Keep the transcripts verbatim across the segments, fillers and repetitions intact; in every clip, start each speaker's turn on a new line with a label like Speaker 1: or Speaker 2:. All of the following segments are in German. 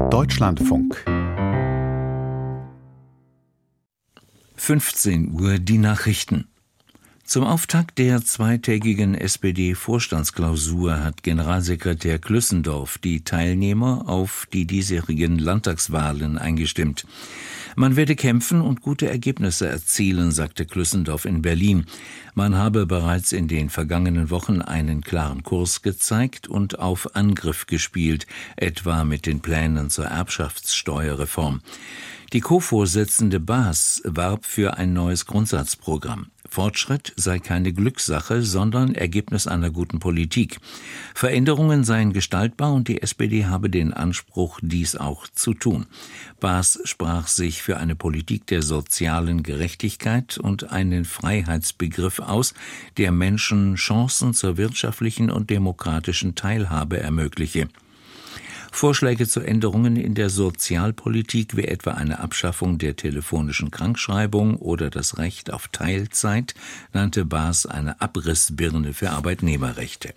Speaker 1: Deutschlandfunk.
Speaker 2: fünfzehn Uhr die Nachrichten. Zum Auftakt der zweitägigen S P D-Vorstandsklausur hat Generalsekretär Klüssendorf die Teilnehmer auf die diesjährigen Landtagswahlen eingestimmt. Man werde kämpfen und gute Ergebnisse erzielen, sagte Klüssendorf in Berlin. Man habe bereits in den vergangenen Wochen einen klaren Kurs gezeigt und auf Angriff gespielt, etwa mit den Plänen zur Erbschaftssteuerreform. Die Co-Vorsitzende Baas warb für ein neues Grundsatzprogramm. Fortschritt sei keine Glückssache, sondern Ergebnis einer guten Politik. Veränderungen seien gestaltbar und die S P D habe den Anspruch, dies auch zu tun. Baas sprach sich für eine Politik der sozialen Gerechtigkeit und einen Freiheitsbegriff aus, der Menschen Chancen zur wirtschaftlichen und demokratischen Teilhabe ermögliche. Vorschläge zu Änderungen in der Sozialpolitik wie etwa eine Abschaffung der telefonischen Krankschreibung oder das Recht auf Teilzeit nannte Baas eine Abrissbirne für Arbeitnehmerrechte.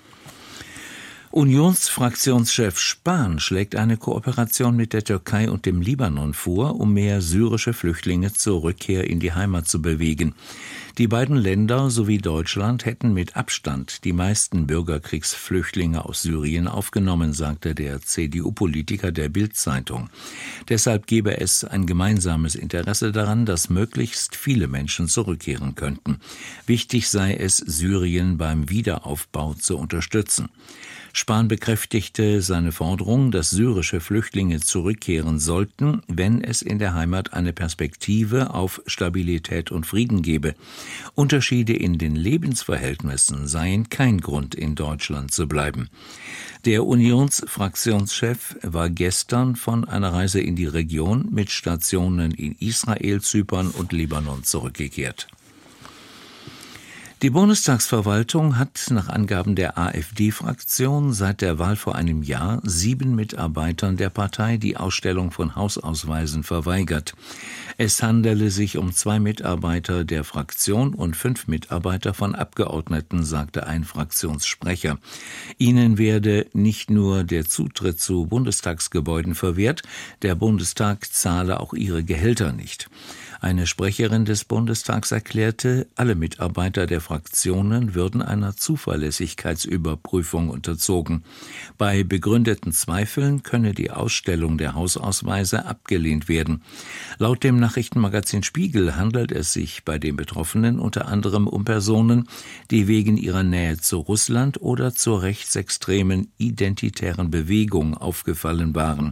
Speaker 2: Unionsfraktionschef Spahn schlägt eine Kooperation mit der Türkei und dem Libanon vor, um mehr syrische Flüchtlinge zur Rückkehr in die Heimat zu bewegen. Die beiden Länder sowie Deutschland hätten mit Abstand die meisten Bürgerkriegsflüchtlinge aus Syrien aufgenommen, sagte der C D U-Politiker der Bild-Zeitung. Deshalb gebe es ein gemeinsames Interesse daran, dass möglichst viele Menschen zurückkehren könnten. Wichtig sei es, Syrien beim Wiederaufbau zu unterstützen. Spahn bekräftigte seine Forderung, dass syrische Flüchtlinge zurückkehren sollten, wenn es in der Heimat eine Perspektive auf Stabilität und Frieden gebe. Unterschiede in den Lebensverhältnissen seien kein Grund, in Deutschland zu bleiben. Der Unionsfraktionschef war gestern von einer Reise in die Region mit Stationen in Israel, Zypern und Libanon zurückgekehrt. Die Bundestagsverwaltung hat nach Angaben der AfD-Fraktion seit der Wahl vor einem Jahr sieben Mitarbeitern der Partei die Ausstellung von Hausausweisen verweigert. Es handele sich um zwei Mitarbeiter der Fraktion und fünf Mitarbeiter von Abgeordneten, sagte ein Fraktionssprecher. Ihnen werde nicht nur der Zutritt zu Bundestagsgebäuden verwehrt, der Bundestag zahle auch ihre Gehälter nicht. Eine Sprecherin des Bundestags erklärte, alle Mitarbeiter der Fraktionen würden einer Zuverlässigkeitsüberprüfung unterzogen. Bei begründeten Zweifeln könne die Ausstellung der Hausausweise abgelehnt werden. Laut dem Nachrichtenmagazin Spiegel handelt es sich bei den Betroffenen unter anderem um Personen, die wegen ihrer Nähe zu Russland oder zur rechtsextremen identitären Bewegung aufgefallen waren.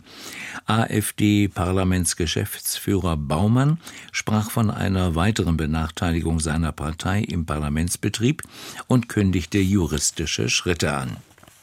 Speaker 2: AfD-Parlamentsgeschäftsführer Baumann sprach von einer weiteren Benachteiligung seiner Partei im Parlamentsbetrieb und kündigte juristische Schritte an.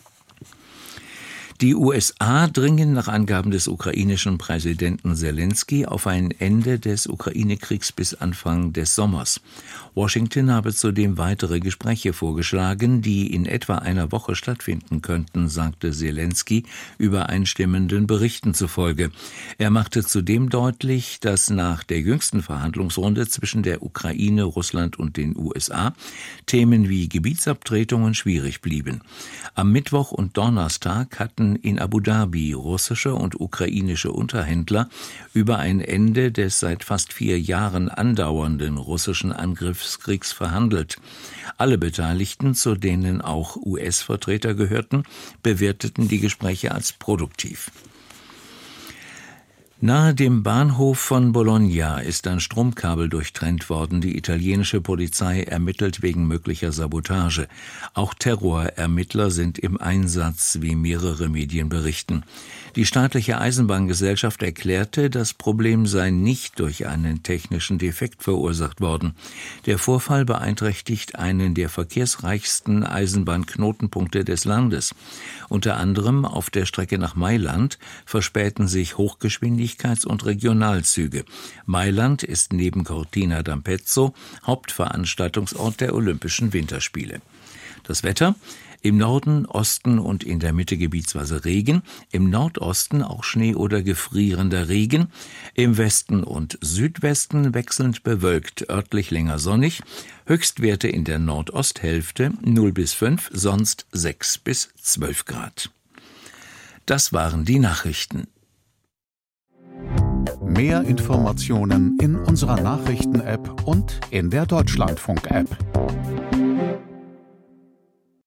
Speaker 2: Die U S A dringen nach Angaben des ukrainischen Präsidenten Selenskyj auf ein Ende des Ukraine-Kriegs bis Anfang des Sommers. Washington habe zudem weitere Gespräche vorgeschlagen, die in etwa einer Woche stattfinden könnten, sagte Selenskyj übereinstimmenden Berichten zufolge. Er machte zudem deutlich, dass nach der jüngsten Verhandlungsrunde zwischen der Ukraine, Russland und den U S A Themen wie Gebietsabtretungen schwierig blieben. Am Mittwoch und Donnerstag hatten in Abu Dhabi russische und ukrainische Unterhändler über ein Ende des seit fast vier Jahren andauernden russischen Angriffskriegs verhandelt. Alle Beteiligten, zu denen auch U S-Vertreter gehörten, bewerteten die Gespräche als produktiv. Nahe dem Bahnhof von Bologna ist ein Stromkabel durchtrennt worden. Die italienische Polizei ermittelt wegen möglicher Sabotage. Auch Terrorermittler sind im Einsatz, wie mehrere Medien berichten. Die staatliche Eisenbahngesellschaft erklärte, das Problem sei nicht durch einen technischen Defekt verursacht worden. Der Vorfall beeinträchtigt einen der verkehrsreichsten Eisenbahnknotenpunkte des Landes. Unter anderem auf der Strecke nach Mailand verspäten sich Hochgeschwindigkeiten und Regionalzüge. Mailand ist neben Cortina d'Ampezzo Hauptveranstaltungsort der Olympischen Winterspiele. Das Wetter: im Norden, Osten und in der Mitte gebietsweise Regen, im Nordosten auch Schnee oder gefrierender Regen, im Westen und Südwesten wechselnd bewölkt, örtlich länger sonnig, Höchstwerte in der Nordosthälfte null bis fünf, sonst sechs bis zwölf Grad. Das waren die Nachrichten.
Speaker 1: Mehr Informationen in unserer Nachrichten-App und in der Deutschlandfunk-App.